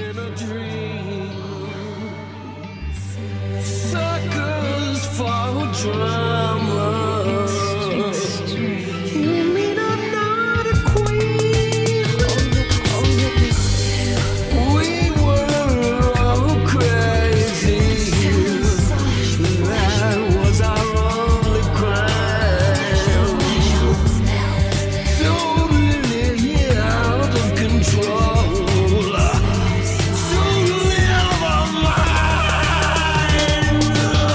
in a dream. Suckers for drama. You mean I'm not a queen? We were all crazy. That was our only crime. Totally out of control. Totally out of our mind.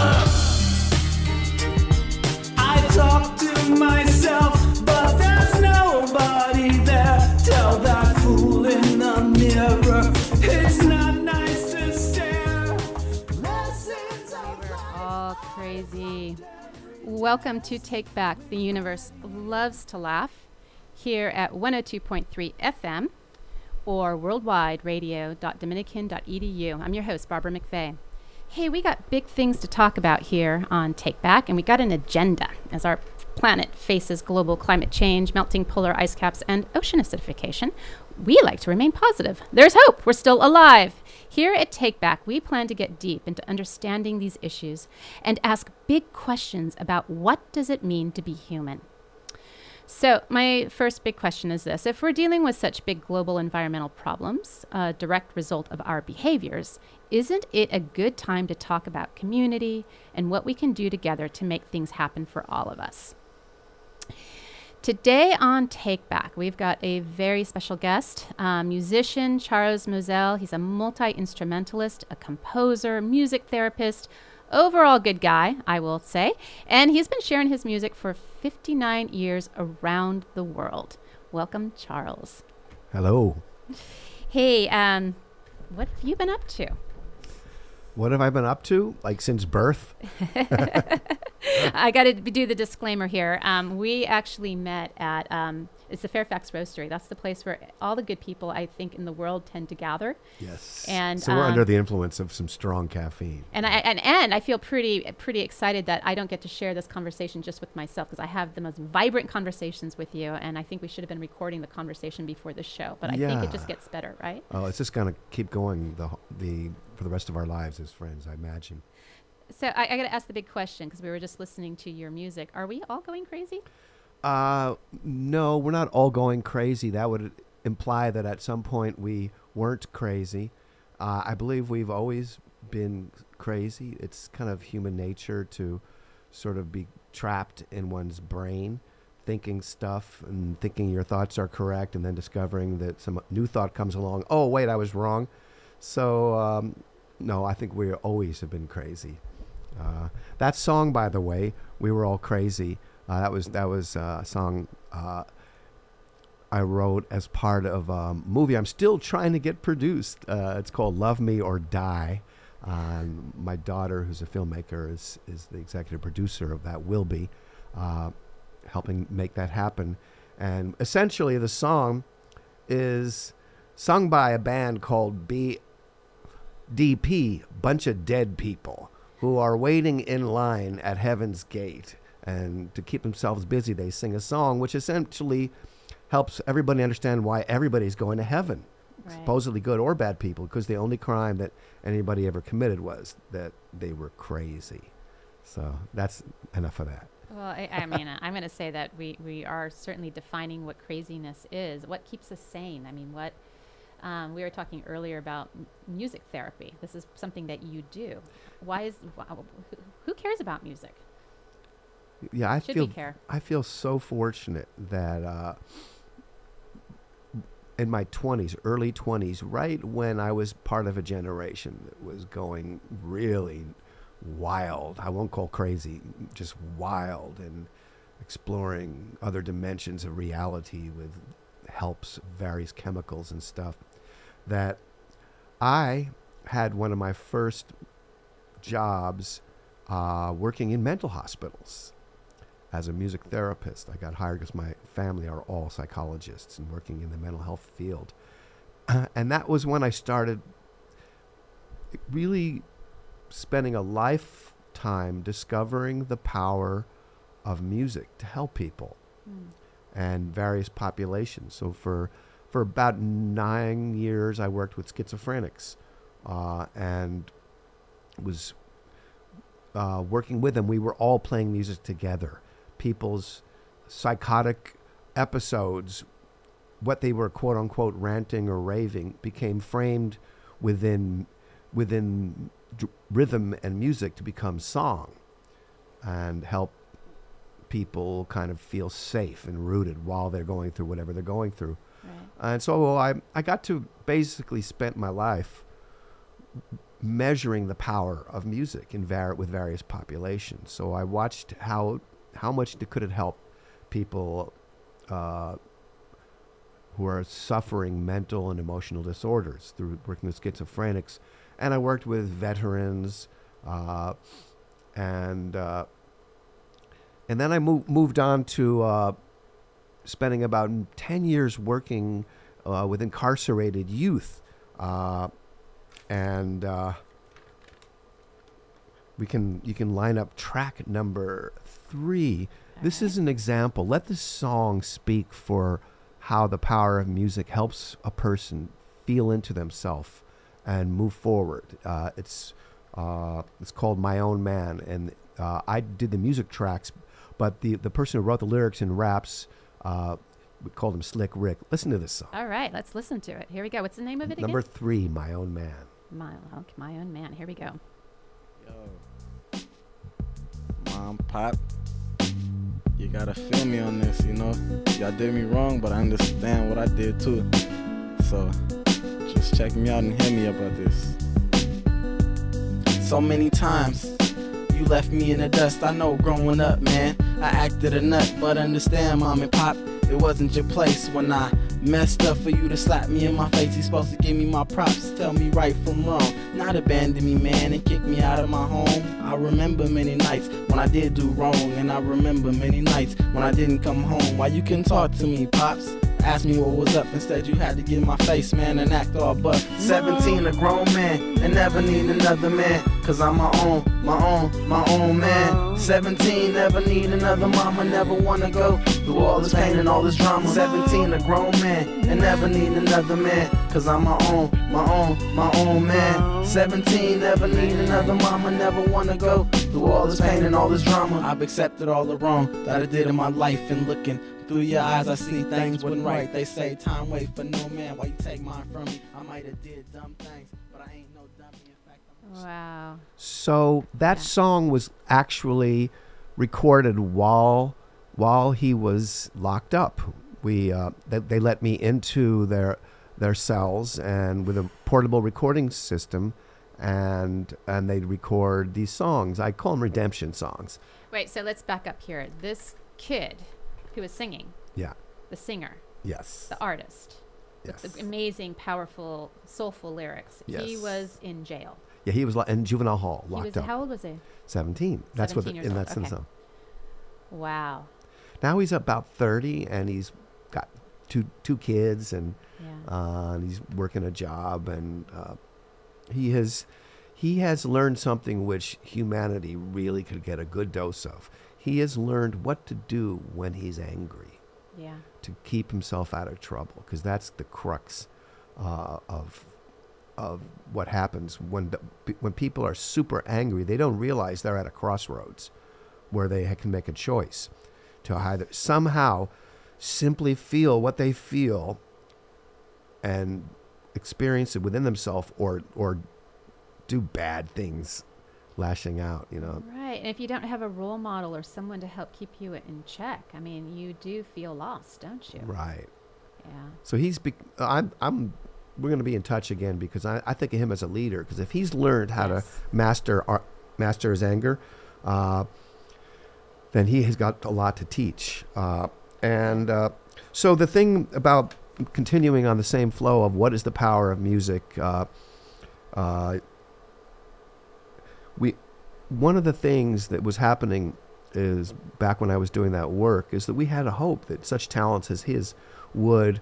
I talk to myself, but there's nobody there. Tell that fool in the mirror, it's not nice to stare. Lessons of life. All crazy. Welcome to Take Back. The universe loves to laugh here at 102.3 FM or worldwide radio.dominican.edu. I'm your host, Barbara McVeigh. Hey, we got big things to talk about here on Take Back, and we got an agenda as our planet faces global climate change, melting polar ice caps, and ocean acidification. We like to remain positive. There's hope. We're still alive. Here at Take Back, we plan to get deep into understanding these issues and ask big questions about what does it mean to be human. So my first big question is this. If we're dealing with such big global environmental problems, a direct result of our behaviors, isn't it a good time to talk about community and what we can do together to make things happen for all of us? Today on Take Back, we've got a very special guest, musician Charles Moselle. He's a multi-instrumentalist, a composer, music therapist, overall good guy, I will say. And he's been sharing his music for 59 years around the world. Welcome, Charles. Hello. Hey, what have you been up to? What have I been up to? Like since birth? I got to do the disclaimer here. We actually met at, it's the Fairfax Roastery. That's the place where all the good people, I think, in the world tend to gather. Yes. And so we're under the influence of some strong caffeine. And I feel pretty excited that I don't get to share this conversation just with myself, because I have the most vibrant conversations with you, and I think we should have been recording the conversation before the show. But I think it just gets better, right? Oh, it's just going to keep going for the rest of our lives as friends, I imagine. So I got to ask the big question, because we were just listening to your music. Are we all going crazy? No, we're not all going crazy. That would imply that at some point we weren't crazy. I believe we've always been crazy. It's kind of human nature to sort of be trapped in one's brain, thinking stuff and thinking your thoughts are correct, and then discovering that some new thought comes along. Oh, wait, I was wrong. So, no, I think we always have been crazy. That song, by the way, We Were All Crazy, that was a song I wrote as part of a movie I'm still trying to get produced. It's called Love Me or Die. My daughter, who's a filmmaker, is the executive producer of that, will be helping make that happen. And essentially the song is sung by a band called DP, Bunch of Dead People, who are waiting in line at Heaven's Gate. And to keep themselves busy, they sing a song which essentially helps everybody understand why everybody's going to heaven, right. Supposedly good or bad people, because the only crime that anybody ever committed was that they were crazy. So that's enough of that. Well, I mean, I'm going to say that we are certainly defining what craziness is. What keeps us sane? I mean, what... we were talking earlier about music therapy. This is something that you do. Who cares about music? Yeah, I feel so fortunate that in my 20s, early 20s, right when I was part of a generation that was going really wild. I won't call crazy, just wild, and exploring other dimensions of reality with helps various chemicals and stuff, that I had one of my first jobs working in mental hospitals as a music therapist. I got hired because my family are all psychologists and working in the mental health field. And that was when I started really spending a lifetime discovering the power of music to help people and various populations. So for for about 9 years, I worked with schizophrenics, and was working with them. We were all playing music together. People's psychotic episodes, what they were quote unquote ranting or raving, became framed within rhythm and music to become song, and help people kind of feel safe and rooted while they're going through whatever they're going through. Right. And so I got to basically spend my life measuring the power of music with various populations. So I watched how much could it help people who are suffering mental and emotional disorders through working with schizophrenics. And I worked with veterans, and then I moved on to spending about 10 years working with incarcerated youth. And you can line up track number 3. This is an example. Let the song speak for how the power of music helps a person feel into themselves and move forward. It's called My Own Man, and I did the music tracks, but the person who wrote the lyrics and raps, we called him Slick Rick. Listen to this song. All right, let's listen to it. Here we go. What's the name of it Number again? 3, My Own Man. My Own Man. Here we go. Yo, Mom, Pop, you gotta feel me on this, you know? Y'all did me wrong, but I understand what I did too. So, just check me out and hear me about this. So many times, you left me in the dust. I know growing up, man, I acted a nut, but understand, Mom and Pop, it wasn't your place when I messed up for you to slap me in my face. You're supposed to give me my props, tell me right from wrong, not abandon me, man, and kick me out of my home. I remember many nights when I did do wrong, and I remember many nights when I didn't come home. Why you couldn't talk to me, Pops? Ask me what was up, instead you had to get in my face, man, and act all buff. 17, a grown man, and never need another man, cause I'm my own man. 17, never need another mama, never wanna go through all this pain and all this drama. 17, a grown man, and never need another man, cause I'm my own man. 17, never need another mama, never wanna go through all this pain and all this drama. I've accepted all the wrong that I did in my life, and looking through your eyes, I see things wasn't right. They say time wait for no man. Why you take mine from me? I might have did dumb things, but I ain't no dummy. In fact, I'm Wow. So that song was actually recorded while he was locked up. They let me into their cells, and with a portable recording system, and they'd record these songs. I call them redemption songs. Wait, so let's back up here. This kid who was singing, Yeah. the singer, Yes. the artist, Yes. with the amazing, powerful, soulful lyrics, he Yes. was in jail. Yeah, he was in juvenile hall, He locked was, up. how old was he? 17. That's 17 years old, that's in the okay. song. Wow. Now he's about 30, and he's got two kids, and Yeah. and he's working a job, and he has learned something which humanity really could get a good dose of. He has learned what to do when he's angry Yeah. to keep himself out of trouble, because that's the crux of what happens when people are super angry. They don't realize they're at a crossroads where they can make a choice to either somehow simply feel what they feel and experience it within themselves, or do bad things, lashing out, you know. Right. And if you don't have a role model or someone to help keep you in check, I mean, you do feel lost, don't you? Right. Yeah. So we're going to be in touch again, because I think of him as a leader, because if he's learned how Yes. to master his anger, then he has got a lot to teach. So the thing about continuing on the same flow of what is the power of music, one of the things that was happening is, back when I was doing that work, is that we had a hope that such talents as his would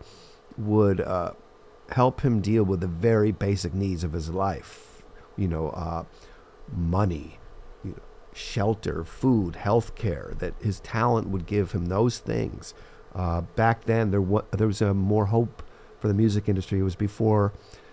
help him deal with the very basic needs of his life. Money, shelter, food, health care, that his talent would give him those things. Back then, there was more hope for the music industry. It was before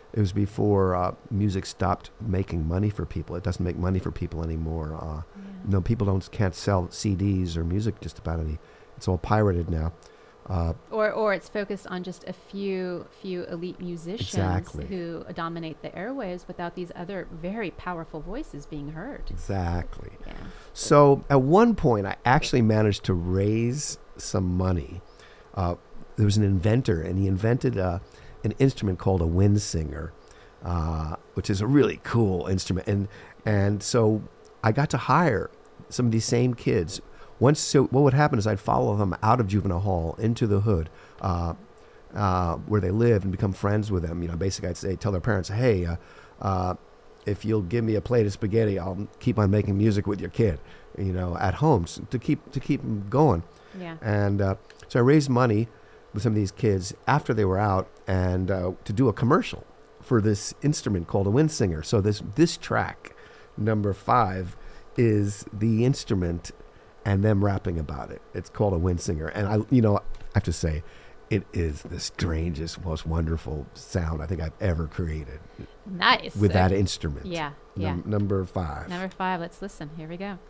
music stopped making money for people. It doesn't make money for people anymore. No, people can't sell CDs or music just about any. It's all pirated now. Or it's focused on just a few elite musicians Exactly. who dominate the airwaves without these other very powerful voices being heard. Exactly. Yeah. So at one point, I actually managed to raise some money. There was an inventor, and he invented an instrument called a wind singer, which is a really cool instrument. And so I got to hire some of these same kids. So what would happen is I'd follow them out of juvenile hall into the hood, where they live, and become friends with them. Basically I'd tell their parents, hey, if you'll give me a plate of spaghetti, I'll keep on making music with your kid, at home, to keep them going. Yeah. And so I raised money with some of these kids after they were out, and to do a commercial for this instrument called a wind singer. So this track, number 5, is the instrument and them rapping about it. It's called a wind singer. And I have to say, it is the strangest, most wonderful sound I think I've ever created. Nice. With that instrument. Yeah. Yeah. Number 5. Number 5. Let's listen. Here we go.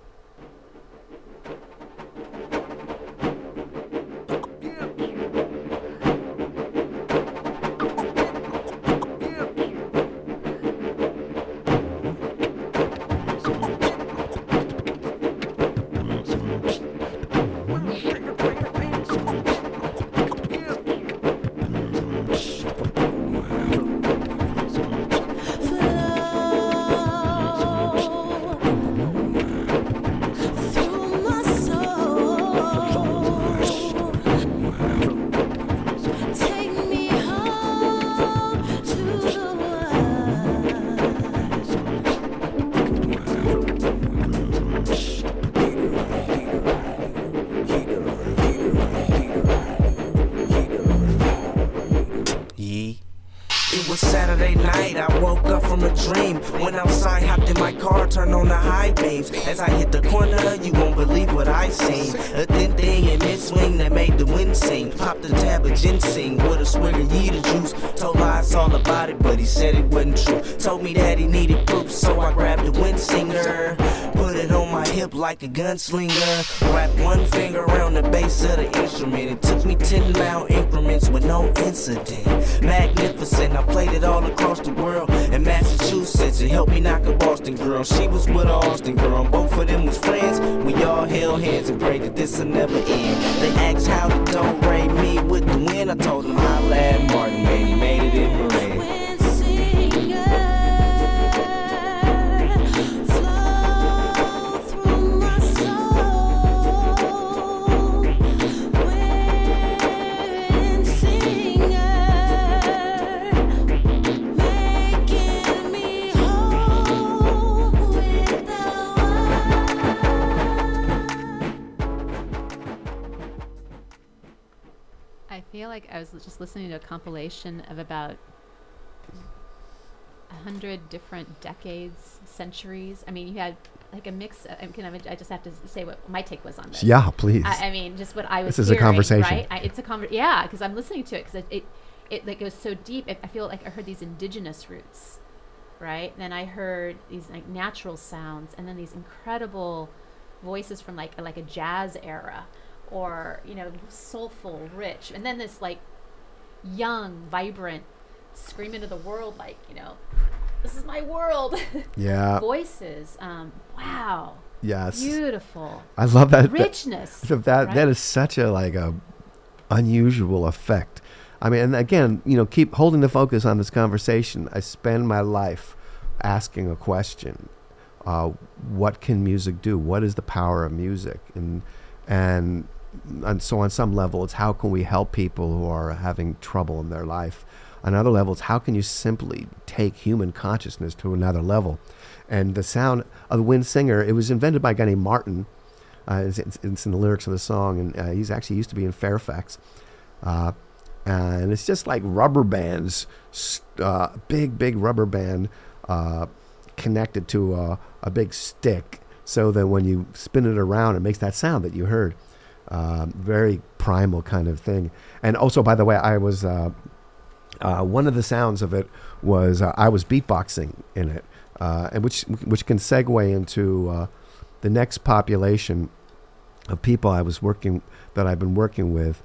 Saturday night, I woke up from a dream. Went outside, hopped in my car, turned on the high beams. As I hit the corner, you won't believe what I seen. A thin thing in mid-swing that made the wind sing. Popped a tab of ginseng with a swig of Yeeter juice. Told Lies all about it, but he said it wasn't true. Told me that he needed proof, so I grabbed the wind singer. Put it on my hip like a gunslinger. Wrapped one finger around the base of the instrument. It took me 10-mile increments with no incident. Magnificent, I played it all across the world. In Massachusetts, it helped me knock a Boston girl. She was with an Austin girl, and both of them was friends. We all held hands and prayed that this'll never end. They asked how the dough rate me with the wind. I told them holla at Martin, man, he made it in Marin. I feel like I was just listening to a compilation of about 100 different decades, centuries. I mean, you had like a mix. I just have to say what my take was on this. Yeah, please. I mean, just what I was. This is hearing, a conversation, right? It's a conversation. Yeah, because I'm listening to it because it like goes so deep. I feel like I heard these indigenous roots, right? And then I heard these like natural sounds, and then these incredible voices from like a jazz era. Or, soulful, rich. And then this, like, young, vibrant, scream into the world, like, this is my world. Yeah. Voices. Wow. Yes. Beautiful. I love that. Richness. That is such a unusual effect. I mean, and again, keep holding the focus on this conversation. I spend my life asking a question. What can music do? What is the power of music? And so on some level, it's how can we help people who are having trouble in their life? On other levels, how can you simply take human consciousness to another level? And the sound of the wind singer, it was invented by a guy named Martin. It's in the lyrics of the song, and he's actually used to be in Fairfax. And it's just like rubber bands, big rubber band connected to a big stick, so that when you spin it around, it makes that sound that you heard. Very primal kind of thing. And also, by the way, I was one of the sounds of it was I was beatboxing in it, and which can segue into the next population of people I've been working with.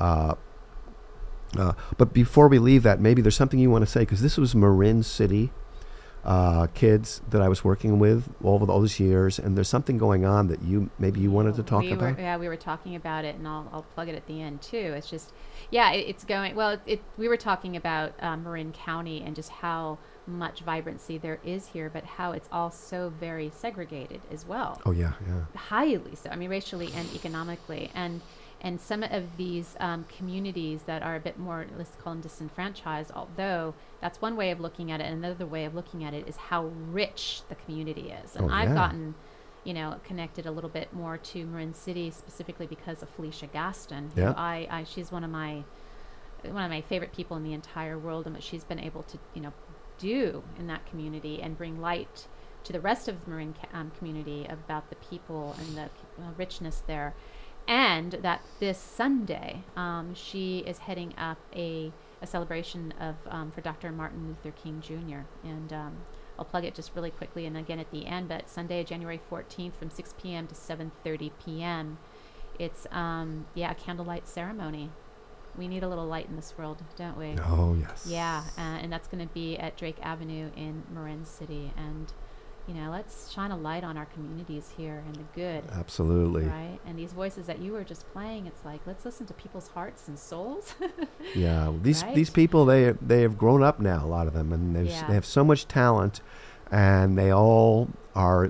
But before we leave that, maybe there's something you want to say, because this was Marin City kids that I was working with over all those years, and there's something going on that you wanted to talk about. We were talking about it, and I'll plug it at the end too. It's just, it's going well. We were talking about Marin County and just how much vibrancy there is here, but how it's all so very segregated as well. Oh yeah. Highly so. I mean, racially and economically, and some of these communities that are a bit more, let's call them disenfranchised, although that's one way of looking at it. And another way of looking at it is how rich the community is. And I've gotten, connected a little bit more to Marin City specifically because of Felicia Gaston, who she's one of my favorite people in the entire world, and what she's been able to, do in that community and bring light to the rest of the Marin community about the people and the richness there. And that this Sunday, she is heading up a celebration of for Dr. Martin Luther King Jr. And I'll plug it just really quickly, and again at the end. But Sunday, January 14th, from 6 p.m. to 7:30 p.m. It's a candlelight ceremony. We need a little light in this world, don't we? Oh yes. Yeah, and that's going to be at Drake Avenue in Marin City, and let's shine a light on our communities here and the good. Absolutely. Right? And these voices that you were just playing, it's like, let's listen to people's hearts and souls. Yeah. These people, they have grown up now, a lot of them, and they have so much talent, and they all are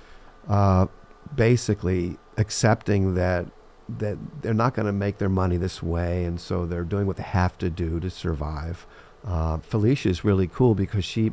basically accepting that they're not going to make their money this way, and so they're doing what they have to do to survive. Felicia is really cool because she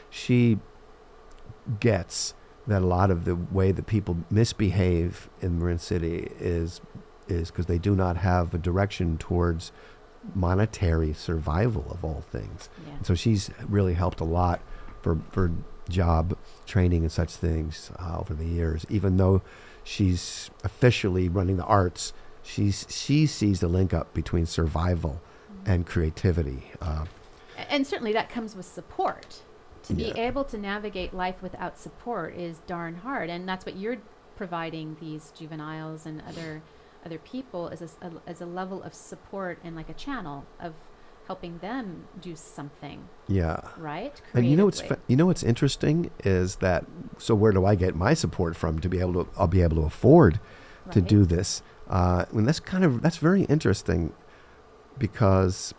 gets that a lot of the way that people misbehave in Marin City is because they do not have a direction towards monetary survival of all things. Yeah. And so she's really helped a lot for job training and such things over the years. Even though she's officially running the arts, she sees the link up between survival and creativity. And certainly that comes with support. To be able to navigate life without support is darn hard, and that's what you're providing these juveniles and other people as a level of support and like a channel of helping them do something. Yeah. Right. Creatively. And what's interesting is that. So where do I get my support from I'll be able to afford to do this? And that's very interesting because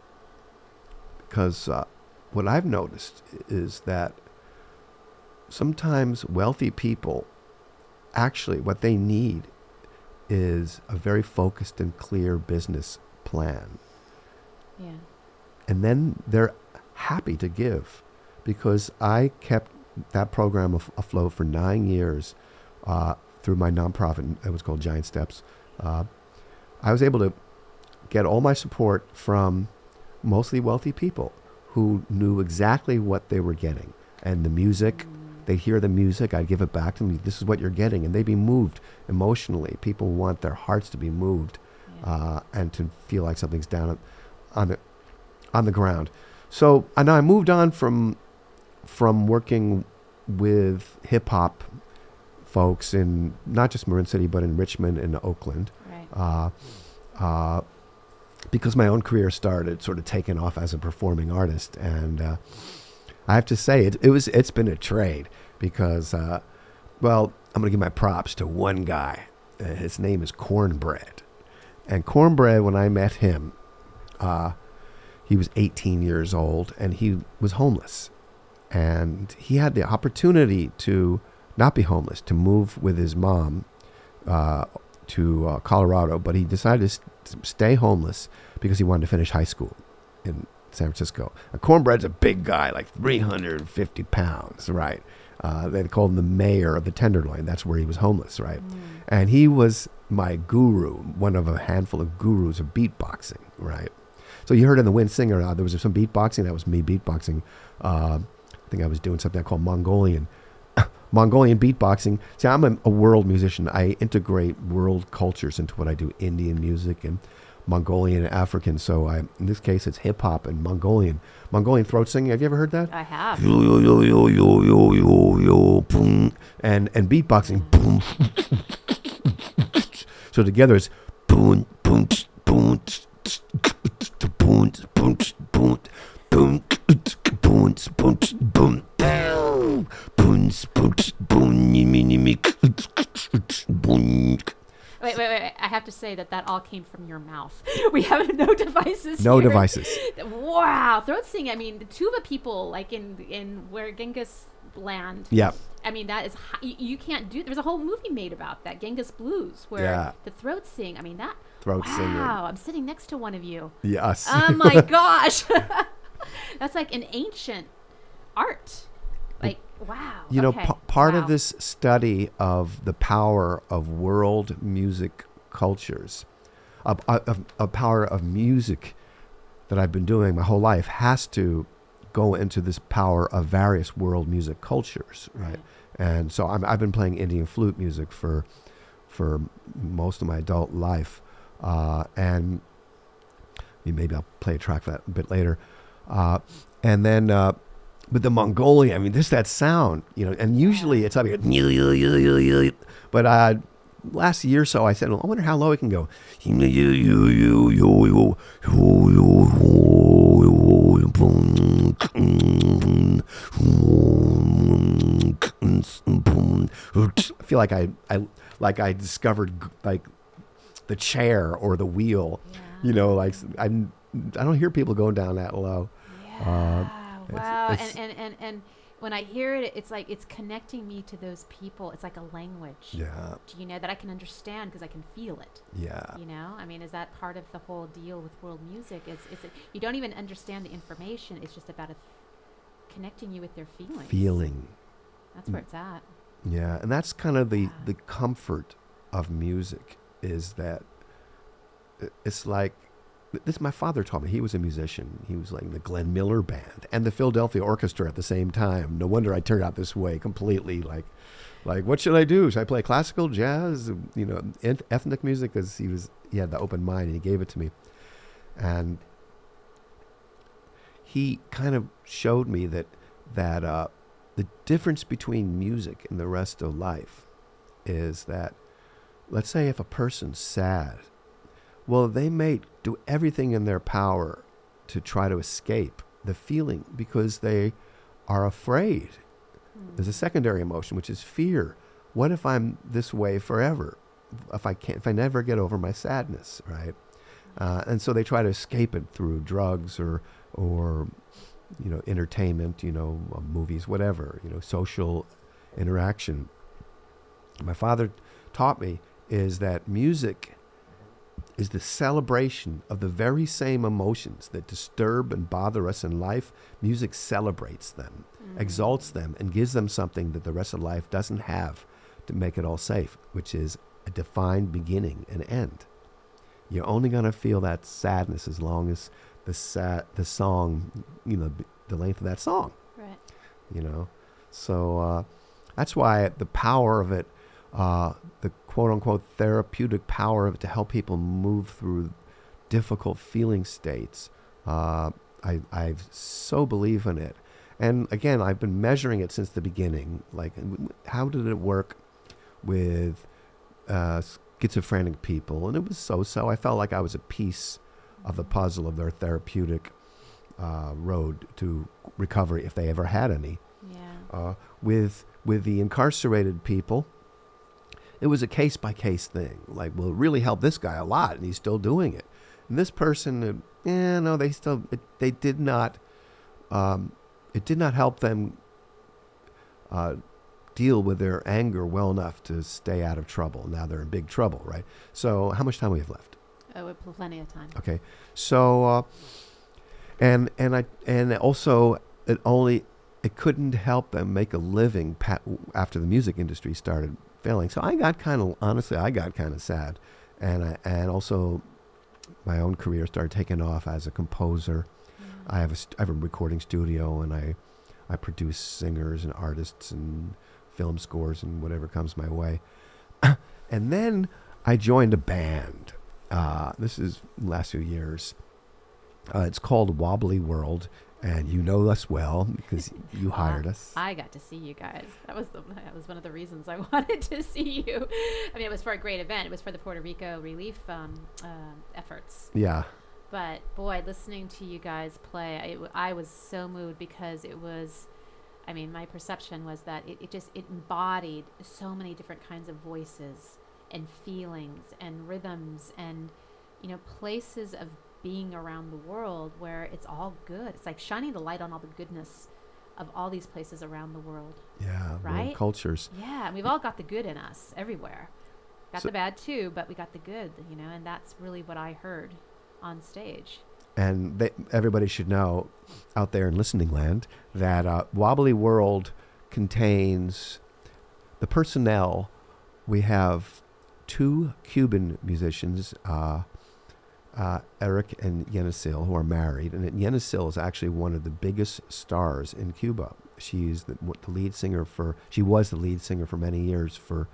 what I've noticed is that sometimes wealthy people, actually what they need is a very focused and clear business plan. Yeah. And then they're happy to give, because I kept that program afloat for 9 years through my nonprofit. It was called Giant Steps. I was able to get all my support from mostly wealthy people who knew exactly what they were getting. And the music, they'd hear the music, I'd give it back to them. This is what you're getting. And they'd be moved emotionally. People want their hearts to be moved and to feel like something's down on the ground. So I moved on from working with hip-hop folks in not just Marin City, but in Richmond and Oakland. Right. Because my own career started sort of taking off as a performing artist. And I have to say, it's been a trade because, I'm going to give my props to one guy. His name is Cornbread. And Cornbread, when I met him, he was 18 years old and he was homeless. And he had the opportunity to not be homeless, to move with his mom to Colorado, but he decided to stay homeless because he wanted to finish high school in San Francisco. Cornbread's a big guy, like 350 pounds, right? They called him the mayor of the Tenderloin. That's where he was homeless, right? And he was my guru, one of a handful of gurus of beatboxing, right? So you heard in the Wind Singer, there was some beatboxing. That was me beatboxing. I think I was doing something called Mongolian beatboxing. See, I'm a world musician. I integrate world cultures into what I do, Indian music and Mongolian and African. So in this case, it's hip hop and Mongolian. Mongolian throat singing. Have you ever heard that? I have. Yo yo yo yo yo yo yo yo boom, and beatboxing boom. So together it's boom boom boom boom boom boom boom boom boom boom boom. Wait. I have to say that all came from your mouth. We have no devices No here. devices. Wow. Throat singing. I mean, the tuba people, like in where Genghis land. Yeah. I mean, that is, you can't do, there's a whole movie made about that, Genghis Blues, where Yeah. the throat sing. I mean, that. Throat wow, singing. I'm sitting next to one of you. Yes. Oh my gosh. That's like an ancient art. Like, wow. You know, okay. part wow. of this study of the power of world music cultures, a power of music that I've been doing my whole life has to go into this power of various world music cultures, right? And so I've been playing Indian flute music for most of my adult life, and maybe I'll play a track for that a bit later, and then. But the Mongolian, I mean, there's that sound, you know, and usually it's up here. But last year or so, I said, well, I wonder how low it can go. I feel like I discovered like the chair or the wheel, you know, like I don't hear people going down that low. Wow. It's- And when I hear it, it's like it's connecting me to those people. It's like a language. Yeah. You know, that I can understand because I can feel it. Yeah. You know, I mean, is that part of the whole deal with world music? You don't even understand the information. It's just about connecting you with their feelings. Feeling. That's where it's at. Yeah. And that's kind of the comfort of music is that it's like, this my father taught me. He was a musician. He was like in the Glenn Miller Band and the Philadelphia Orchestra at the same time. No wonder I turned out this way, completely like what should I do? Should I play classical, jazz, you know, ethnic music? Because he had the open mind and he gave it to me. And he kind of showed me that the difference between music and the rest of life is that, let's say if a person's sad, well, they may do everything in their power to try to escape the feeling because they are afraid. There's a secondary emotion, which is fear. What if I'm this way forever? If I never get over my sadness, right? And so they try to escape it through drugs or you know, entertainment, you know, movies, whatever, you know, social interaction. My father taught me is that music is the celebration of the very same emotions that disturb and bother us in life. Music celebrates them, exalts them, and gives them something that the rest of life doesn't have to make it all safe, which is a defined beginning and end. You're only going to feel that sadness as long as the song, you know, the length of that song. Right. You know, so that's why the power of it, the quote-unquote therapeutic power of it to help people move through difficult feeling states, I so believe in it. And again, I've been measuring it since the beginning. Like, how did it work with schizophrenic people? And it was so-so. I felt like I was a piece of the puzzle of their therapeutic road to recovery, if they ever had any. Yeah. With the incarcerated people, it was a case-by-case thing. Like, well, it really helped this guy a lot, and he's still doing it. And this person, no, they did not. It did not help them deal with their anger well enough to stay out of trouble. Now they're in big trouble, right? So, how much time we have left? Oh, we have plenty of time. Okay, so and also it couldn't help them make a living after the music industry started failing. So I got kind of sad, and also my own career started taking off as a composer. I have a recording studio, and I produce singers and artists and film scores and whatever comes my way. And then I joined a band, This is last few years. It's called Wobbly World, and you know us well because you hired us. I got to see you guys. That was one of the reasons I wanted to see you. I mean, it was for a great event. It was for the Puerto Rico relief efforts. Yeah. But boy, listening to you guys play, I was so moved because it was. I mean, my perception was that it embodied so many different kinds of voices and feelings and rhythms and, places of being around the world where it's all good. It's like shining the light on all the goodness of all these places around the world. Yeah. Right? World cultures. Yeah. And we've all got the good in us everywhere. Got the bad too, but we got the good, and that's really what I heard on stage. And everybody should know out there in listening land that Wobbly World contains the personnel. We have 2 Cuban musicians, Eric and Yenicil, who are married. And Yenicil is actually one of the biggest stars in Cuba. She's the lead singer she was the lead singer for many years for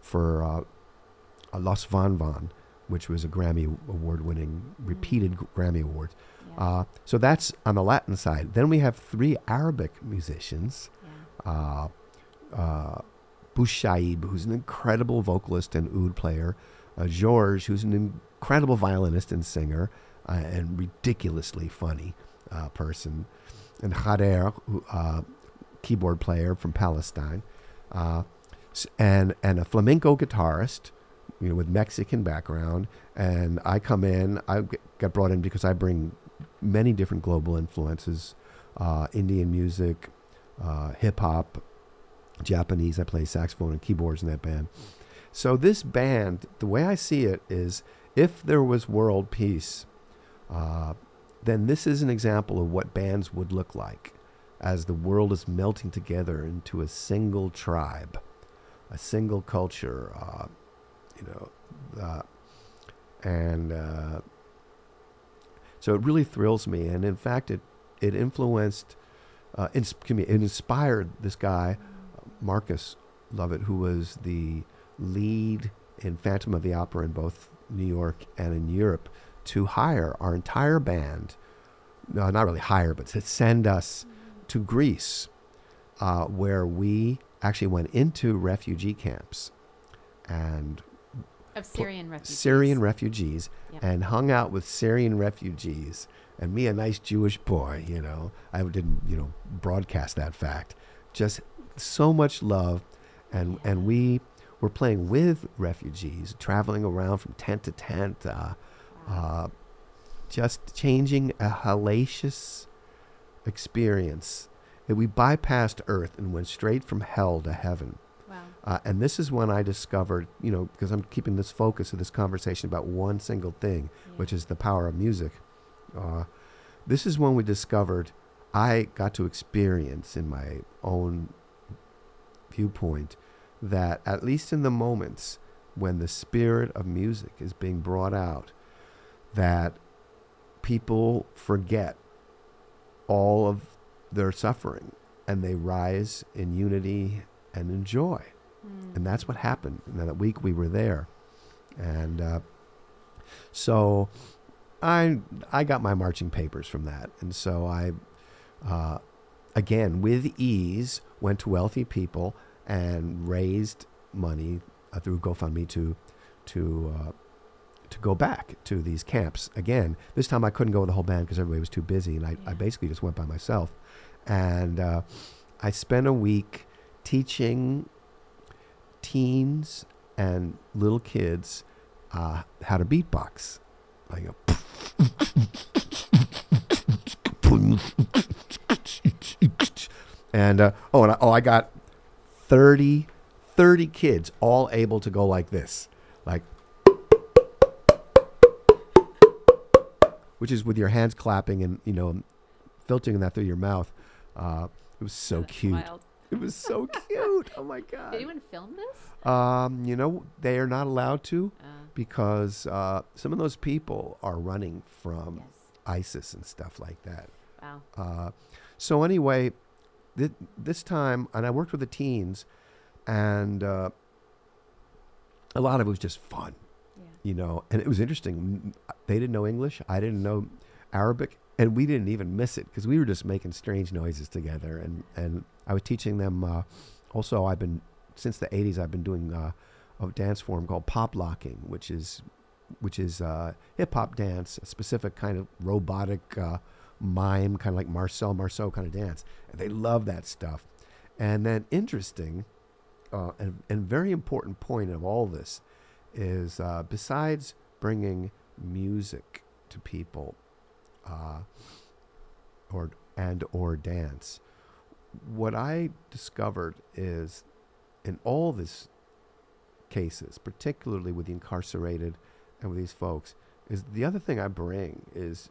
Los Van Van, which was a Grammy Award-winning, repeated Grammy Awards. Yeah. So that's on the Latin side. Then we have 3 Arabic musicians. Yeah. Bushaib, who's an incredible vocalist and oud player. George, who's an incredible violinist and singer, and ridiculously funny person. And Khader, keyboard player from Palestine. And a flamenco guitarist, with Mexican background. And I come in, I got brought in because I bring many different global influences, Indian music, hip-hop, Japanese. I play saxophone and keyboards in that band. So this band, the way I see it is, if there was world peace, then this is an example of what bands would look like as the world is melting together into a single tribe, a single culture, so it really thrills me. And in fact, it influenced, it inspired this guy, Marcus Lovett, who was the lead in Phantom of the Opera in both New York and in Europe, to hire our entire band, not really hire, but to send us to Greece, where we actually went into refugee camps and Of Syrian refugees. Syrian refugees, Yep. and hung out with Syrian refugees. And me, a nice Jewish boy, I didn't, broadcast that fact. Just so much love. And we were playing with refugees, traveling around from tent to tent, just changing a hellacious experience. And we bypassed Earth and went straight from hell to heaven. Wow. And this is when I discovered, because I'm keeping this focus of this conversation about one single thing, which is the power of music. This is when we discovered, I got to experience in my own viewpoint, that at least in the moments when the spirit of music is being brought out, that people forget all of their suffering and they rise in unity and in joy. And that's what happened. And that week we were there. And so I got my marching papers from that. And so I, again, with ease, went to wealthy people and raised money through GoFundMe to go back to these camps. Again, this time I couldn't go with the whole band because everybody was too busy. And I basically just went by myself. And I spent a week teaching teens and little kids how to beatbox. I go, and I got 30 kids all able to go like this, like, which is with your hands clapping and filtering that through your mouth. It was so cute. Wild. It was so cute. Oh my God. Did anyone film this? They are not allowed to because some of those people are running from ISIS and stuff like that. Wow. So anyway, this time, and I worked with the teens, and a lot of it was just fun. And it was interesting. They didn't know English. I didn't know Arabic. And we didn't even miss it because we were just making strange noises together. And I was teaching them. Also, since the 80s, I've been doing a dance form called pop locking, which is hip hop dance, a specific kind of robotic mime, kind of like Marcel Marceau kind of dance. And they love that stuff. And then interesting and very important point of all this is besides bringing music to people or dance, what I discovered is in all these cases, particularly with the incarcerated and with these folks, is the other thing I bring is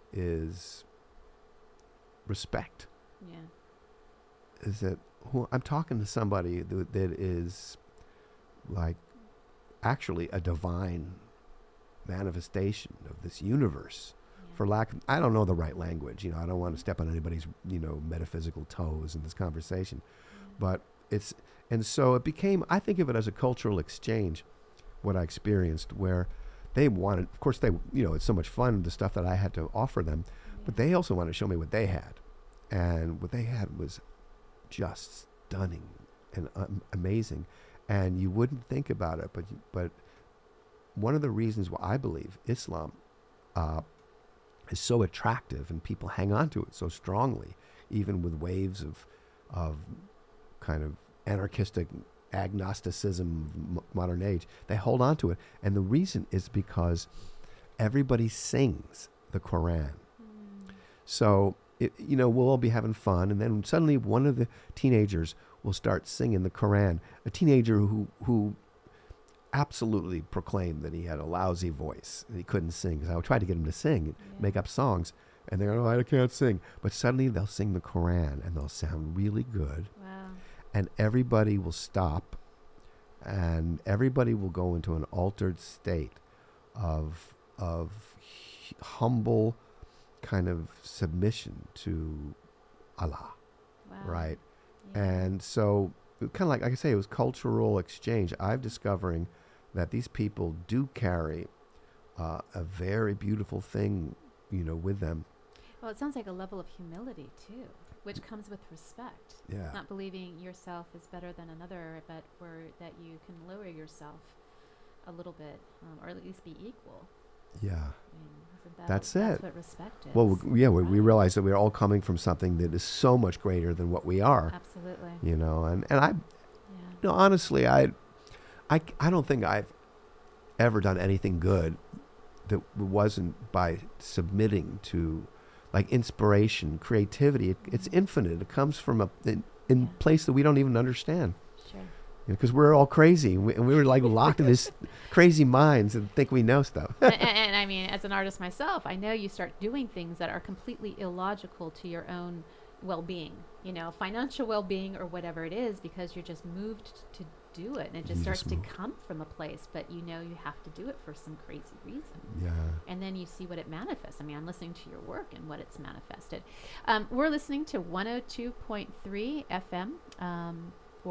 respect. Yeah. Is that I'm talking to somebody that is like actually a divine manifestation of this universe. For lack of, I don't know the right language, I don't want to step on anybody's, metaphysical toes in this conversation, but so it became, I think of it as a cultural exchange, what I experienced, where they wanted, of course it's so much fun, the stuff that I had to offer them, but they also wanted to show me what they had. And what they had was just stunning and amazing. And you wouldn't think about it, but one of the reasons why I believe Islam is so attractive and people hang on to it so strongly, even with waves of kind of anarchistic agnosticism of modern age, they hold on to it. And the reason is because everybody sings the Quran. So, we'll all be having fun, and then suddenly one of the teenagers will start singing the Quran. A teenager who absolutely proclaimed that he had a lousy voice, that he couldn't sing. Because I would try to get him to sing, make up songs, and they're I can't sing. But suddenly they'll sing the Quran, and they'll sound really good. Wow. And everybody will stop, and everybody will go into an altered state of humble kind of submission to Allah. Wow. Right? Yeah. And so kind of like I say, it was cultural exchange. I'm discovering that these people do carry a very beautiful thing, with them. Well, it sounds like a level of humility too, which comes with respect. Yeah. Not believing yourself is better than another, but that you can lower yourself a little bit, or at least be equal. Yeah. That's it. what respect is. Well, we realize that we're all coming from something that is so much greater than what we are. Absolutely. And I, honestly, I don't think I've ever done anything good that wasn't by submitting to, like, inspiration, creativity. It's infinite. It comes from in place that we don't even understand. Sure. Because we're all crazy, and we were like locked in this crazy minds and think we know stuff. and I mean, as an artist myself, I know you start doing things that are completely illogical to your own well-being, financial well-being or whatever it is, because you're just moved to do it, and it just starts to come from a place, but you have to do it for some crazy reason. Yeah. And then you see what it manifests. I mean, I'm listening to your work and what it's manifested. We're listening to 102.3 FM. Or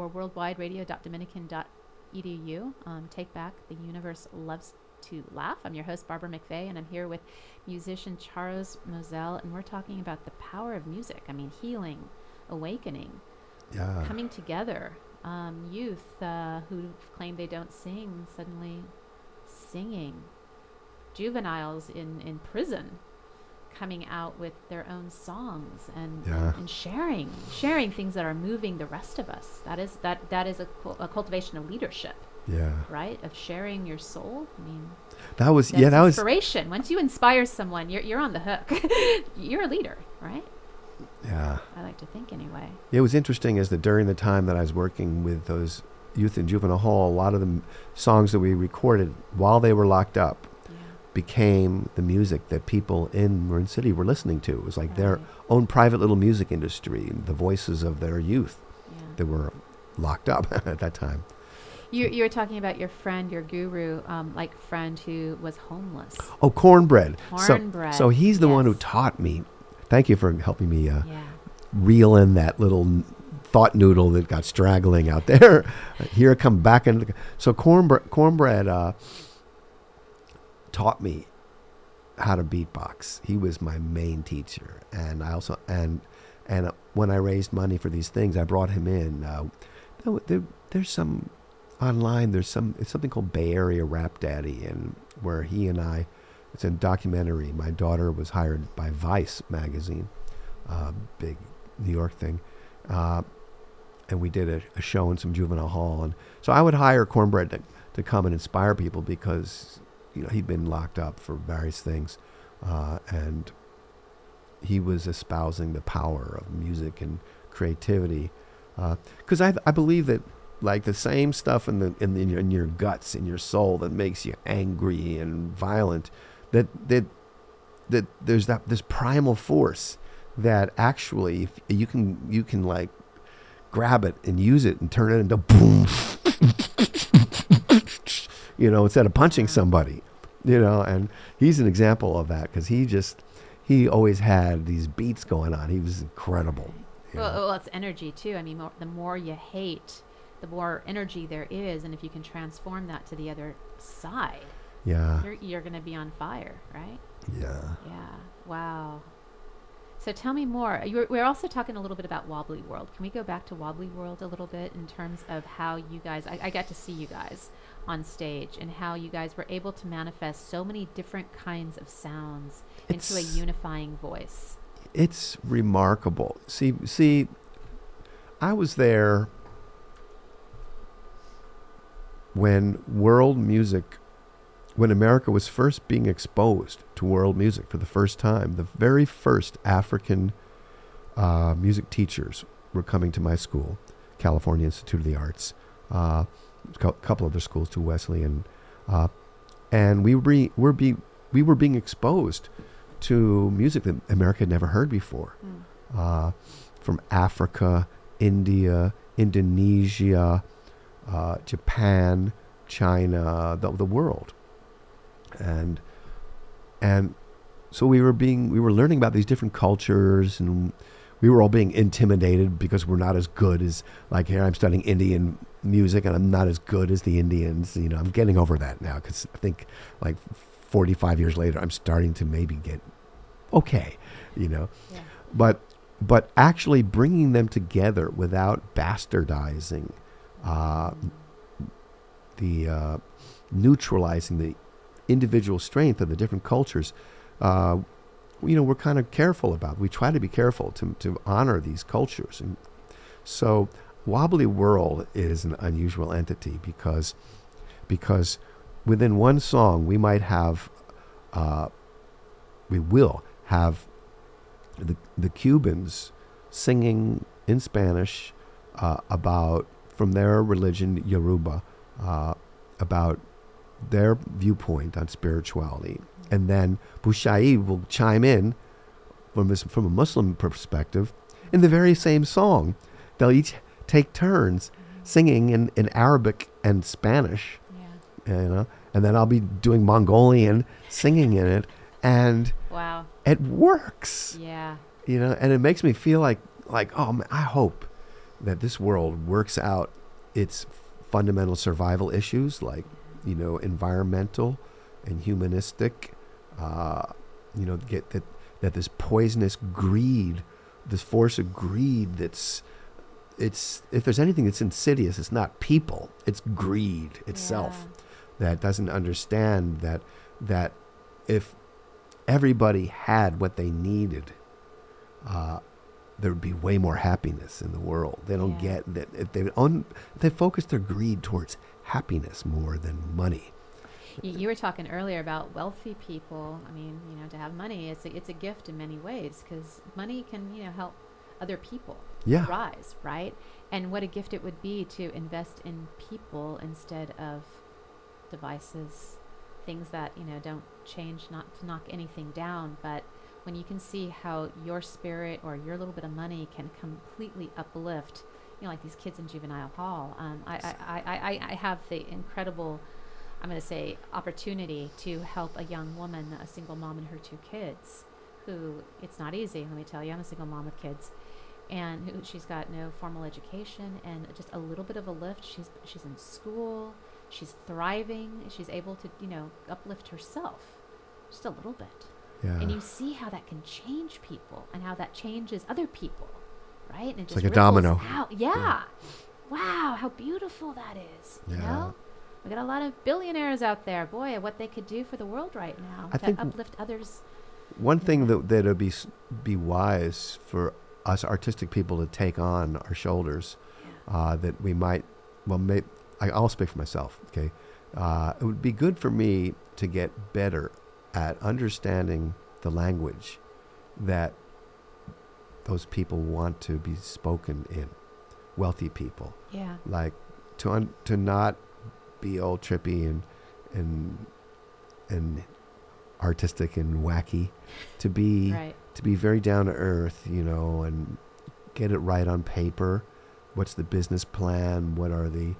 worldwideradio.dominican.edu. Take Back, The Universe Loves to Laugh. I'm your host, Barbara McVeigh, and I'm here with musician Charles Moselle, and we're talking about the power of music. I mean, healing, awakening, coming together. Youth who claim they don't sing, suddenly singing. Juveniles in prison, coming out with their own songs and sharing things that are moving the rest of us. That is a cultivation of leadership. Yeah. Right? Of sharing your soul. I mean, that was inspiration. Once you inspire someone, you're on the hook. You're a leader, right? Yeah. I like to think anyway. It was interesting is that during the time that I was working with those youth in juvenile hall, a lot of the songs that we recorded while they were locked up became the music that people in Marin City were listening to. It was like their own private little music industry, the voices of their youth that were locked up at that time. You were talking about your friend, your guru, friend who was homeless. Oh, Cornbread. Cornbread. So he's the one who taught me. Thank you for helping me reel in that little thought noodle that got straggling out there. Here it come back into. So Cornbread taught me how to beatbox. He was my main teacher, and I also and when I raised money for these things, I brought him in. There's some online. It's something called Bay Area Rap Daddy, and where he and I, it's a documentary. My daughter was hired by Vice magazine, big New York thing, and we did a show in some juvenile hall. And so I would hire Cornbread to come and inspire people because he'd been locked up for various things, and he was espousing the power of music and creativity. Because I believe that, like, the same stuff in your guts, in your soul, that makes you angry and violent, that there's this primal force that actually, if you can like grab it and use it and turn it into boom, instead of punching somebody, and he's an example of that, because he always had these beats going on. He was incredible. Well, it's energy too. I mean, the more you hate, the more energy there is, and if you can transform that to the other side, you're going to be on fire, right? Yeah. Wow. So tell me more. We're also talking a little bit about Wobbly World. Can we go back to Wobbly World a little bit in terms of how you guys, I got to see you guys on stage, and how you guys were able to manifest so many different kinds of sounds into a unifying voice. It's remarkable. See, I was there when when America was first being exposed to world music for the first time. The very first African music teachers were coming to my school, California Institute of the Arts, a couple other schools too, Wesleyan, and we were being exposed to music that America had never heard before, from Africa, India, Indonesia, Japan, China, the world, and so we were learning about these different cultures, and we were all being intimidated because we're not as good as, like, here I'm studying Indian music and I'm not as good as the Indians. I'm getting over that now, because I think, like, 45 years later, I'm starting to maybe get okay, Yeah. But actually bringing them together without bastardizing, neutralizing the individual strength of the different cultures, we're kind of careful about. We try to be careful to honor these cultures. And so Wobbly World is an unusual entity because within one song we might have, we will have the Cubans singing in Spanish about, from their religion, Yoruba, about their viewpoint on spirituality. And then Bushaid will chime in from a Muslim perspective in the very same song. They'll each take turns singing in Arabic and Spanish, and then I'll be doing Mongolian, singing in it, and wow, it works. Yeah. And it makes me feel like oh man, I hope that this world works out its fundamental survival issues, like environmental and humanistic. Get that this poisonous greed, this force of greed it's if there's anything that's insidious, it's not people, it's greed itself, that doesn't understand that if everybody had what they needed, there would be way more happiness in the world. They don't get that. If they focus their greed towards happiness more than money. You were talking earlier about wealthy people. I mean, to have money, it's a gift in many ways, because money can, help other people rise, right? And what a gift it would be to invest in people instead of devices, things that, don't change, not to knock anything down, but when you can see how your spirit or your little bit of money can completely uplift, like these kids in juvenile hall. I have the incredible, I'm going to say, opportunity to help a young woman, a single mom and her 2 kids, who, it's not easy, let me tell you. I'm a single mom with kids, and she's got no formal education and just a little bit of a lift. She's in school. she's thriving. She's able to, uplift herself just a little bit. Yeah. And you see how that can change people and how that changes other people, right? And it It's just like a ripples domino. out. Yeah. Wow, how beautiful that is. You Yeah. know? We got a lot of billionaires out there. Boy, what they could do for the world right now I to think uplift others. One thing that would be wise for us artistic people to take on our shoulders, that we might, I'll speak for myself, okay? It would be good for me to get better at understanding the language that those people want to be spoken in, wealthy people. Yeah. Like to not be all trippy and artistic and wacky, to be Right. to be very down to earth, and get it right on paper. What's the business plan? What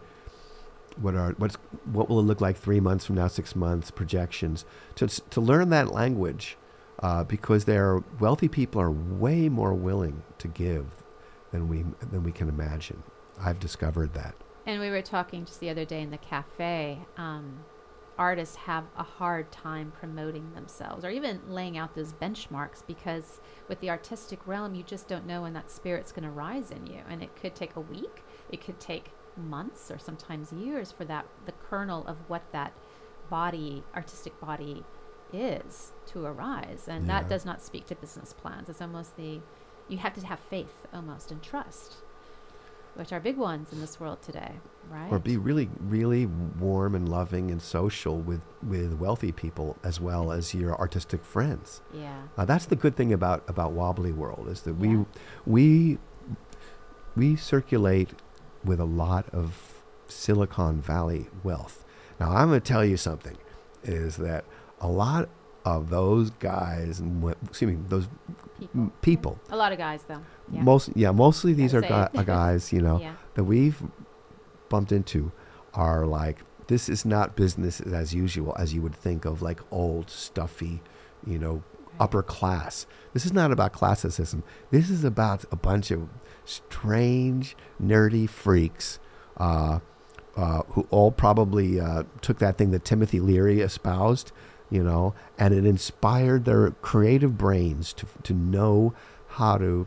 will it look like 3 months from now, 6 months, projections? To learn that language, because wealthy people are way more willing to give than we can imagine. I've discovered that. And we were talking just the other day in the cafe. Artists have a hard time promoting themselves or even laying out those benchmarks, because with the artistic realm, you just don't know when that spirit's going to rise in you. And it could take a week. It could take months or sometimes years for the kernel of what that artistic body is to arise. And that does not speak to business plans. It's almost you have to have faith almost and trust, which are big ones in this world today, right? Or be really, really warm and loving and social with wealthy people as well as your artistic friends. Yeah. That's the good thing about Wobbly World, is that we circulate with a lot of Silicon Valley wealth. Now, I'm going to tell you something, is that a lot of those guys, those people. A lot of guys, though. Yeah. Mostly these are Gotta say it. guys, Yeah. that we've bumped into are like, this is not business as usual as you would think of, like old, stuffy, upper class. This is not about classicism. This is about a bunch of strange, nerdy freaks who all probably took that thing that Timothy Leary espoused, and it inspired their creative brains to know how to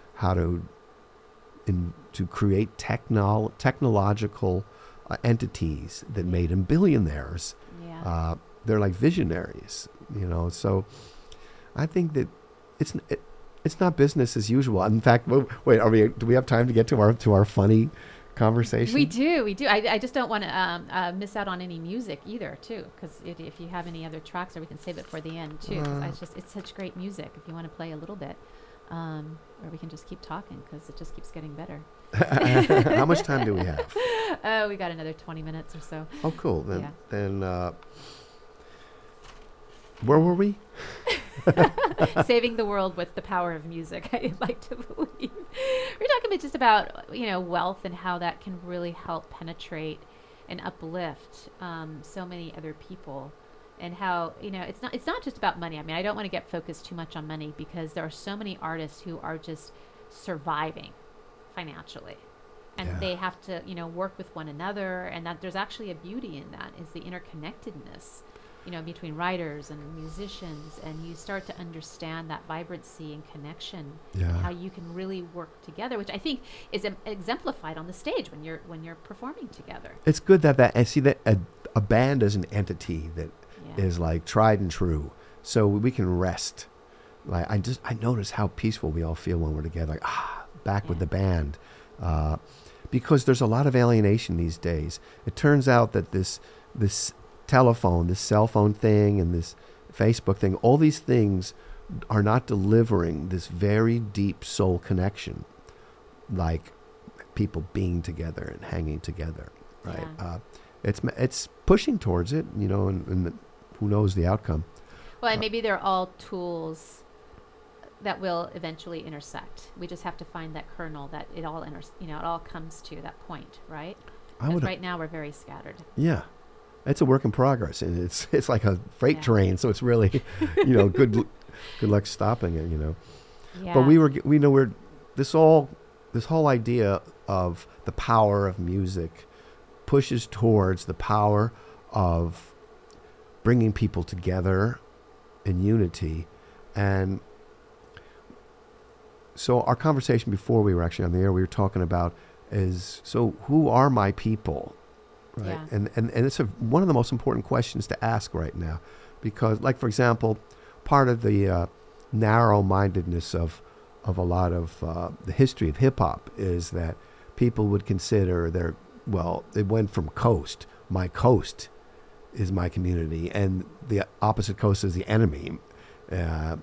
create technological entities that made them billionaires. Yeah. They're like visionaries, So I think that it's not business as usual. In fact, wait, do we have time to get to our funny conversation? We do. I just don't want to miss out on any music either, too, because if you have any other tracks, or we can save it for the end too. 'Cause it's such great music. If you want to play a little bit, or we can just keep talking because it just keeps getting better. How much time do we have? Oh, we got another 20 minutes or so. Oh, cool. Then where were we? Saving the world with the power of music, I'd like to believe. We're talking just about wealth and how that can really help penetrate and uplift so many other people, and how it's not just about money. I mean, I don't want to get focused too much on money, because there are so many artists who are just surviving financially, and they have to work with one another, and that there's actually a beauty in that, is the interconnectedness between writers and musicians, and you start to understand that vibrancy and connection, and how you can really work together, which I think is exemplified on the stage when you're performing together. It's good that I see that a band is an entity that is like tried and true, so we can rest. Like I notice how peaceful we all feel when we're together. Like back with the band, because there's a lot of alienation these days. It turns out that this telephone, this cell phone thing, and this Facebook thing, all these things are not delivering this very deep soul connection, like people being together and hanging together, right? It's pushing towards it, and who knows the outcome. Well, and maybe they're all tools that will eventually intersect. We just have to find that kernel that it all it all comes to that point, right? Because right now we're very scattered. Yeah. It's a work in progress, and it's like a freight train, so it's really, good luck stopping it, Yeah. But we're this whole idea of the power of music pushes towards the power of bringing people together in unity. And so our conversation before we were actually on the air, we were talking about is, so who are my people? Right. Yeah. And it's one of the most important questions to ask right now, because, like, for example, part of the narrow-mindedness of a lot of the history of hip-hop is that people would consider it went from coast. My coast is my community, and the opposite coast is the enemy. And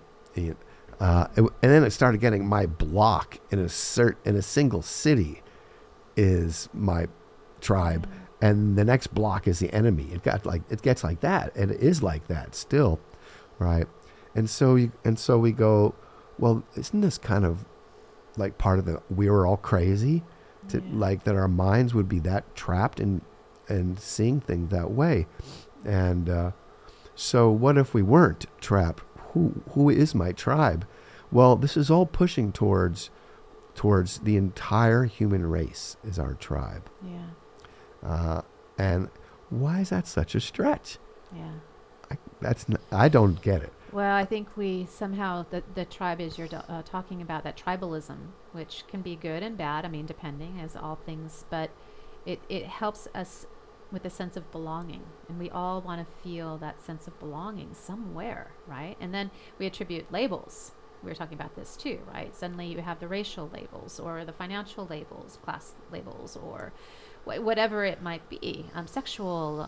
then it started getting my block in a single city is my tribe, and the next block is the enemy. It gets like that, and it is like that still, right? And so we go, well, isn't this kind of like part of we were all crazy, like that our minds would be that trapped in seeing things that way, and so what if we weren't trapped? Who is my tribe? Well, this is all pushing towards the entire human race is our tribe. Yeah. And why is that such a stretch? Yeah. I don't get it. Well, I think we somehow, the tribe is you're talking about, that tribalism, which can be good and bad, I mean, depending, as all things, but it helps us with a sense of belonging. And we all want to feel that sense of belonging somewhere, right? And then we attribute labels. We were talking about this too, right? Suddenly you have the racial labels or the financial labels, class labels, or whatever it might be, sexual,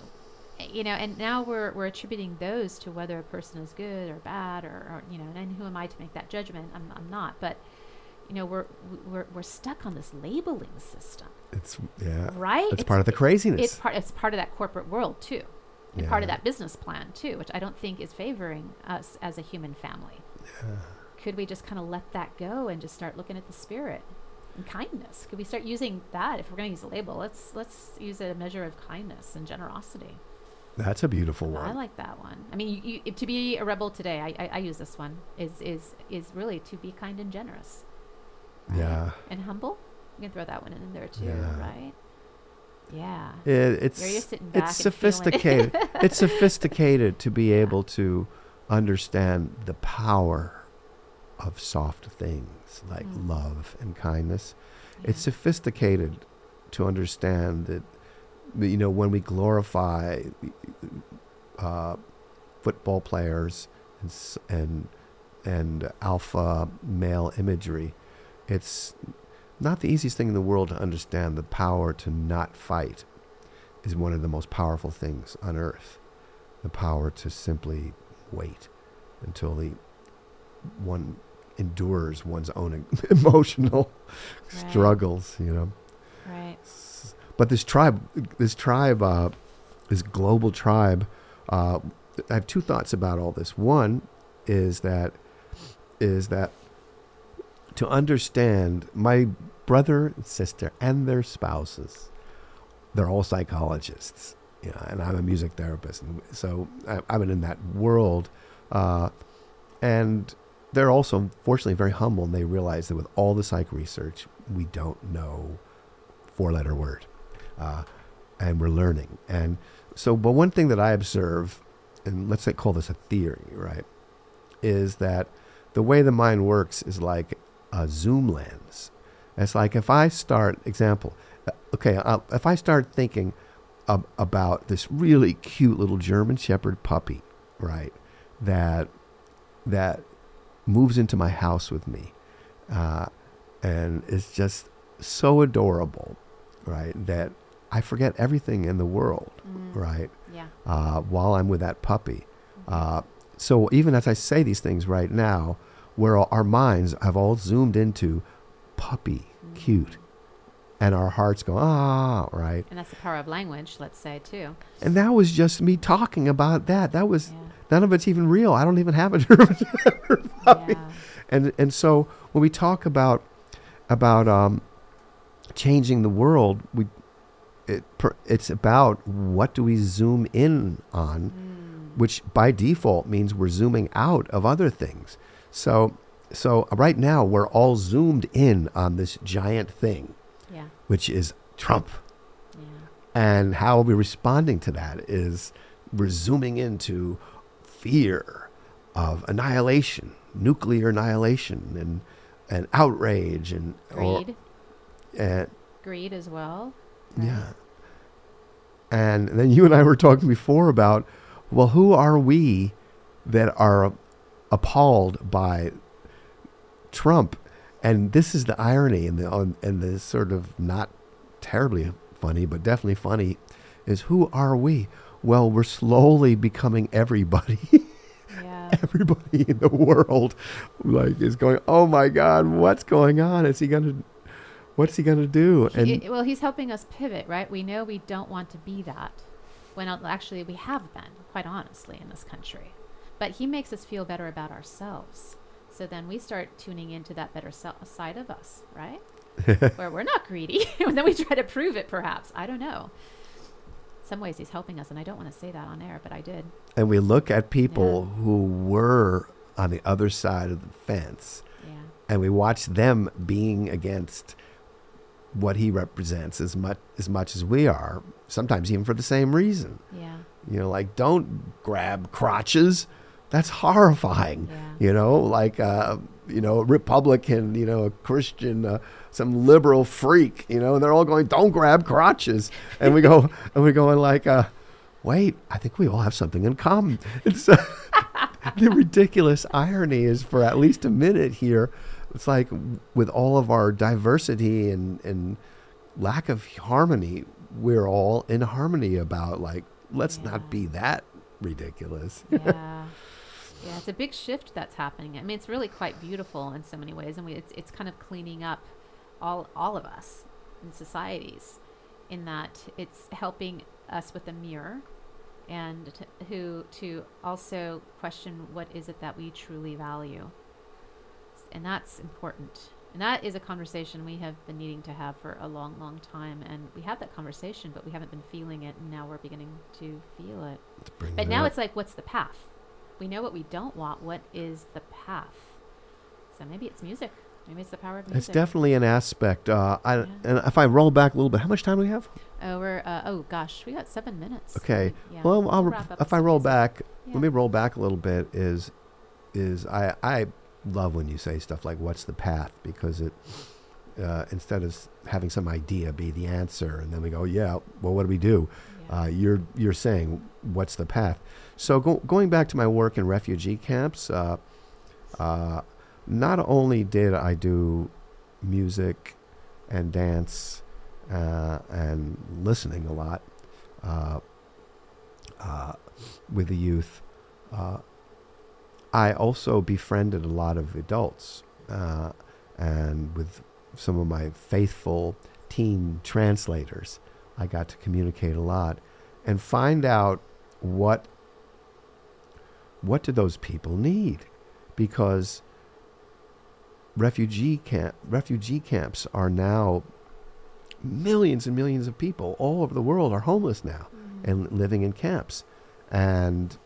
and now we're attributing those to whether a person is good or bad, or and who am I to make that judgment? I'm not, but we're stuck on this labeling system. It's right. It's part of the craziness. It's part of that corporate world too, and part of that business plan too, which I don't think is favoring us as a human family. Yeah. Could we just kind of let that go and just start looking at the spirit and kindness? Could we start using that? If we're going to use a label, let's use a measure of kindness and generosity. That's a beautiful one. I like that one. I mean, to be a rebel today, I use this one, is really to be kind and generous. Right? Yeah. And humble. You can throw that one in there too, right? Yeah. You're sitting back. It's sophisticated. It's sophisticated to be able to understand the power of soft things like love and kindness. Yeah. It's sophisticated to understand that, when we glorify football players and alpha male imagery, it's not the easiest thing in the world to understand. The power to not fight is one of the most powerful things on earth. The power to simply wait until one endures one's own emotional struggles, Right. But this global tribe, I have two thoughts about all this. One is that to understand, my brother and sister and their spouses, they're all psychologists, and I'm a music therapist, and so I've been in that world, and they're also, fortunately, very humble, and they realize that with all the psych research, we don't know four-letter word, and we're learning. And so, but one thing that I observe, and let's call this a theory, right, is that the way the mind works is like a zoom lens. It's like if I start, if I start thinking about this really cute little German Shepherd puppy, right, that moves into my house with me, and is just so adorable, right, that I forget everything in the world, right, while I'm with that puppy. So even as I say these things right now, where our minds have all zoomed into puppy, cute, and our hearts go, right? And that's the power of language, let's say, too. And that was just me talking about that. That was, none of it's even real. I don't even have a German Shepherd puppy. Yeah. And so when we talk about changing the world, it's about what do we zoom in on, which by default means we're zooming out of other things. So right now we're all zoomed in on this giant thing, which is Trump. Yeah. And how we're responding to that is we're zooming into fear of annihilation, nuclear annihilation, and outrage, and Greed. and Greed as well. yeah. And then you and I were talking before about, well, who are we that are appalled by Trump? And this is the irony, and the sort of not terribly funny, but definitely funny, is who are we? Well, we're slowly becoming everybody. Yeah. Everybody in the world, like, is going, oh my God, what's going on? What's he gonna do? And Well, he's helping us pivot, right? We know we don't want to be that, when actually we have been, quite honestly, in this country. But he makes us feel better about ourselves. So then we start tuning into that better side of us, right? Where we're not greedy. And then we try to prove it, perhaps. I don't know. In some ways he's helping us, and I don't want to say that on air, but I did. and we look at people who were on the other side of the fence, Yeah. and we watch them being against what he represents as much as we are, sometimes even for the same reason. Yeah. You know, like, don't grab crotches. That's horrifying. Yeah. You know, like, a Republican, a Christian, some liberal freak, and they're all going, don't grab crotches. And we go, and like, wait, I think we all have something in common. It's the ridiculous irony is, for at least a minute here, it's like, with all of our diversity and lack of harmony, we're all in harmony about, like, let's not be that ridiculous. Yeah. Yeah, it's a big shift that's happening. I mean, it's really quite beautiful in so many ways, and it's kind of cleaning up all of us in societies, in that it's helping us with a mirror, and to also question what is it that we truly value, and that's important. And that is a conversation we have been needing to have for a long, long time, and we have that conversation, but we haven't been feeling it, and now we're beginning to feel it. But now it's like, what's the path? We know what we don't want. What is the path? So maybe it's music. Maybe it's the power of music. It's definitely an aspect. And if I roll back a little bit, how much time do we have? Oh, gosh, we got 7 minutes. Okay. Yeah, Well, we'll wrap up if with I some roll music. back, Yeah. let me roll back a little bit. I love when you say stuff like, "What's the path?" Because it instead of having some idea be the answer, and then we go, "Yeah, well, what do we do?" Yeah. You're saying, "What's the path?" So going back to my work in refugee camps, not only did I do music and dance and listening a lot with the youth, I also befriended a lot of adults, and with some of my faithful teen translators, I got to communicate a lot and find out what do those people need, because refugee camps are now, millions and millions of people all over the world are homeless now and living in camps, and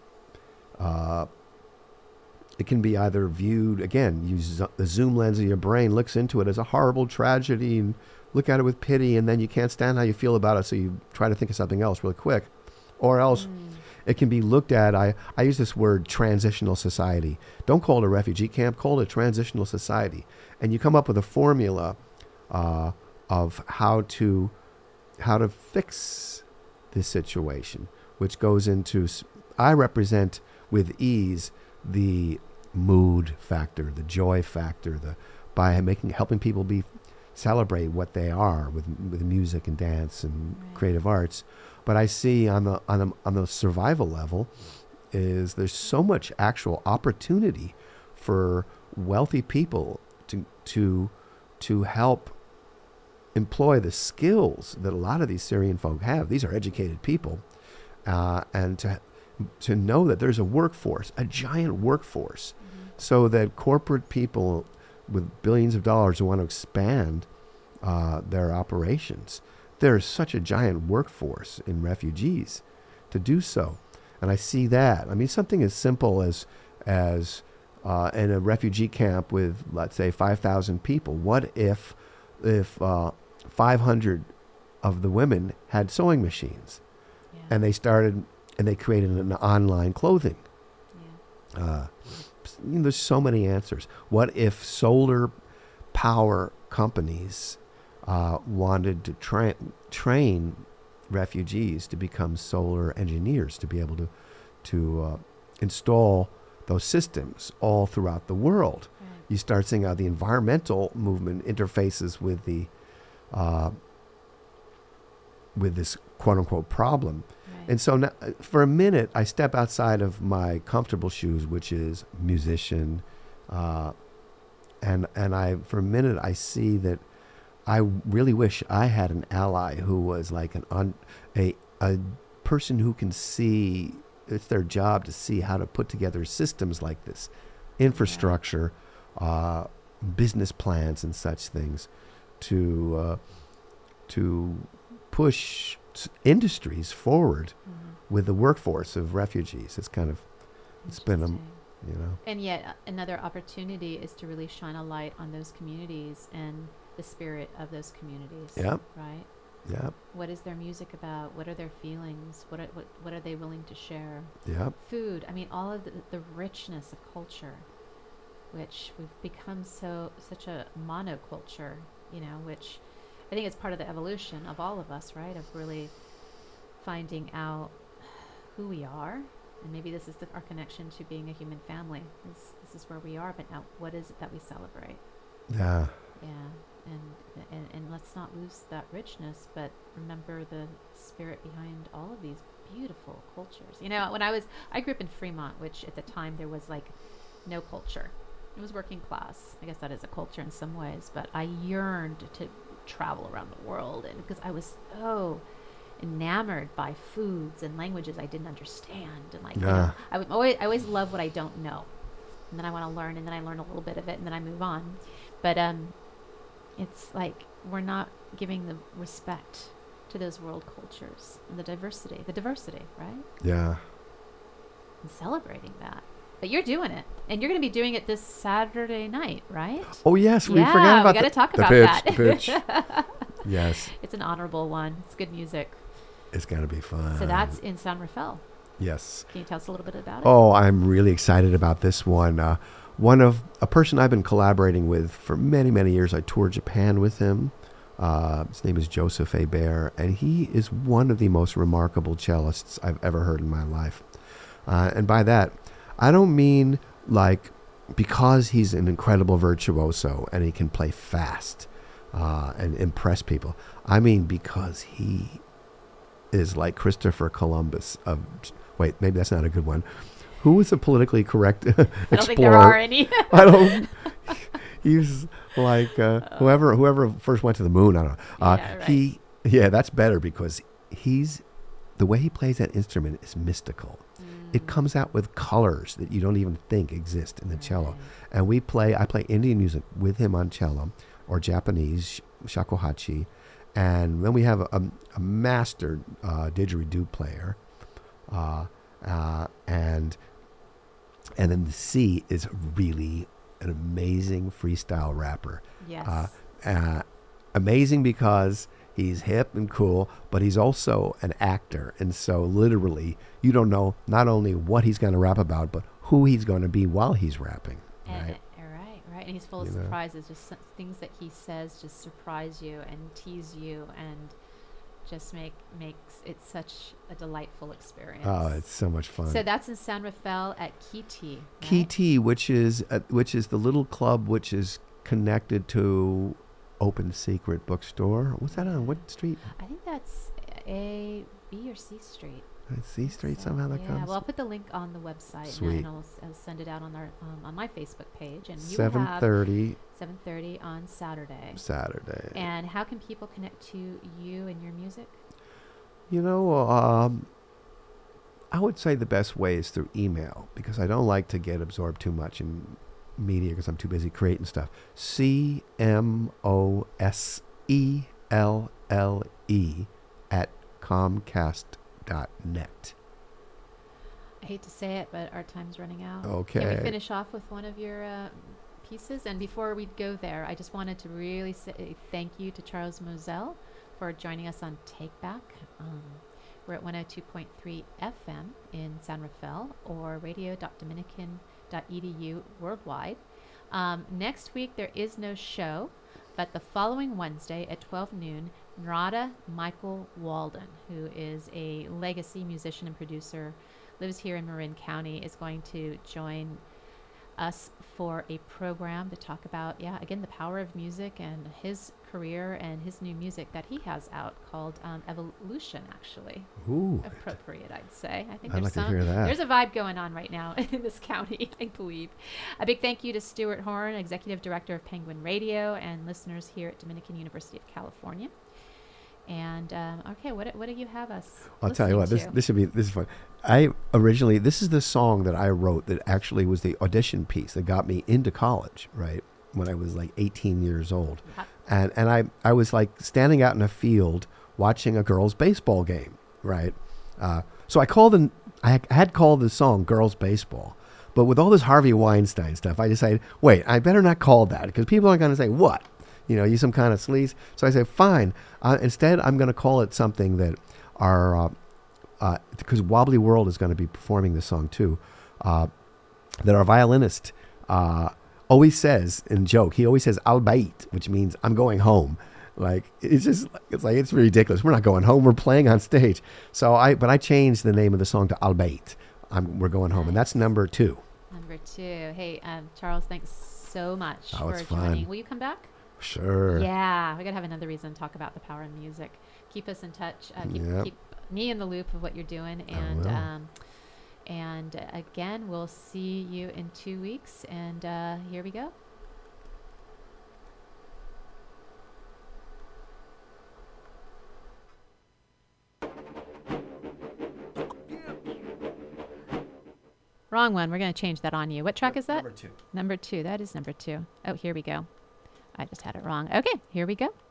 it can be either viewed, again, use the zoom lens of your brain, looks into it as a horrible tragedy and look at it with pity, and then you can't stand how you feel about it, so you try to think of something else really quick. Or else it can be looked at, I use this word, transitional society. Don't call it a refugee camp, call it a transitional society. And you come up with a formula of how to fix this situation, which goes into, I represent with ease the mood factor, the joy factor, by helping people celebrate what they are with music and dance and creative arts. But I see on the survival level is there's so much actual opportunity for wealthy people to help employ the skills that a lot of these Syrian folk have. These are educated people, and to know that there's a workforce, a giant workforce, so that corporate people with billions of dollars who want to expand their operations, there's such a giant workforce in refugees to do so. And I see that. I mean, something as simple as in a refugee camp with, let's say, 5,000 people. What if 500 of the women had sewing machines, Yeah. and they created an online clothing. Yeah. There's so many answers. What if solar power companies wanted to train refugees to become solar engineers, to be able to install those systems all throughout the world? Right. You start seeing how the environmental movement interfaces with the with this quote unquote problem. Right. And so now, for a minute, I step outside of my comfortable shoes, which is musician, and for a minute I see that I really wish I had an ally who was like a person who can see. It's their job to see how to put together systems like this, infrastructure, business plans, and such things, to push industries forward with the workforce of refugees. It's been Interesting. you know. And yet another opportunity is to really shine a light on those communities and the spirit of those communities. Yep. Right? Yep. What is their music about? What are their feelings? What are they willing to share? Yep. Food. I mean, all of the richness of culture, which we've become such a monoculture, which I think is part of the evolution of all of us, right? Of really finding out who we are. And maybe this is our connection to being a human family. This is where we are, but now what is it that we celebrate? Yeah. Yeah, and let's not lose that richness, but remember the spirit behind all of these beautiful cultures. When I grew up in Fremont, which at the time there was like no culture. It was working class. I guess that is a culture in some ways, but I yearned to travel around the world, and because I was so enamored by foods and languages I didn't understand, and I always love what I don't know, and then I want to learn, and then I learn a little bit of it, and then I move on. But it's like we're not giving the respect to those world cultures and the diversity, right? Yeah. And celebrating that. But you're doing it, and you're going to be doing it this Saturday night, right? Oh yes, we Yeah, forgot about we got to talk the about pitch, that. The pitch. Yes, It's an honorable one. It's good music. it's gonna be fun. So that's in San Rafael. yes. Can you tell us a little bit about it? Oh, I'm really excited about this one. One of a person I've been collaborating with for many, many years. I toured Japan with him. His name is Joseph Hebert, and he is one of the most remarkable cellists I've ever heard in my life. And by that, I don't mean like because he's an incredible virtuoso and he can play fast and impress people. I mean because he is like Christopher Columbus of... Wait, maybe that's not a good one. Who was a politically correct explorer? I don't think there are any. I don't... He's like whoever first went to the moon. I don't know. Yeah, right. That's better because the way he plays that instrument is mystical. It comes out with colors that you don't even think exist in the cello. And I play Indian music with him on cello, or Japanese shakuhachi, and then we have a master didgeridoo player, and then the C is really an amazing freestyle rapper. Yes. Amazing because he's hip and cool, but he's also an actor. And so literally, you don't know not only what he's going to rap about, but who he's going to be while he's rapping. Right? Right. And he's full of You know. surprises. Just things that he says just surprise you and tease you and just makes it such a delightful experience. Oh, it's so much fun. So that's in San Rafael at Kiti. Right? Kiti, which is the little club which is connected to Open Secret Bookstore. What's that on? What street? I think that's A, B, or C Street. C Street somehow that Yeah, comes. well, I'll put the link on the website, Sweet. and I'll send it out on our on my Facebook page. And you 7:30 7:30 on Saturday. Saturday. And how can people connect to you and your music? I would say the best way is through email because I don't like to get absorbed too much in media because I'm too busy creating stuff. CMOSELLE@Comcast.net. I hate to say it, but our time's running out. Okay. Can we finish off with one of your pieces? And before we go there, I just wanted to really say thank you to Charles Moselle for joining us on Take Back. We're at 102.3 FM in San Rafael or radio.dominican.edu worldwide. Next week, there is no show, but the following Wednesday at 12 noon, Narada Michael Walden, who is a legacy musician and producer, lives here in Marin County, is going to join us for a program to talk about, again, the power of music and his career and his new music that he has out called Evolution, actually. Ooh. Appropriate, I'd say. I think I'd like to hear that. There's a vibe going on right now in this county, I believe. A big thank you to Stuart Horn, Executive Director of Penguin Radio, and listeners here at Dominican University of California. And okay, what do you have us? I'll tell you what. This is fun. This is the song that I wrote that actually was the audition piece that got me into college, right? When I was like 18 years old, and I was like standing out in a field watching a girls' baseball game, right? So I had called the song "Girls Baseball," but with all this Harvey Weinstein stuff, I decided, wait, I better not call that because people are going to say what. You some kind of sleaze. So I said, fine. Instead, I'm going to call it something that because Wobbly World is going to be performing this song too, that our violinist always says in joke. He always says "Al Bait," which means I'm going home. Like it's ridiculous. We're not going home. We're playing on stage. So I changed the name of the song to "Al Bait." We're going home, and that's number 2. Number 2. Hey, Charles, thanks so much for it's joining. fun. Will you come back? Sure. Yeah, we're going to have another reason to talk about the power of music. Keep us in touch. Keep me in the loop of what you're doing. And again, we'll see you in 2 weeks. And here we go. Wrong one. We're going to change that on you. What track is that? Number 2. Number 2. That is number 2. Oh, here we go. I just had it wrong. Okay, here we go.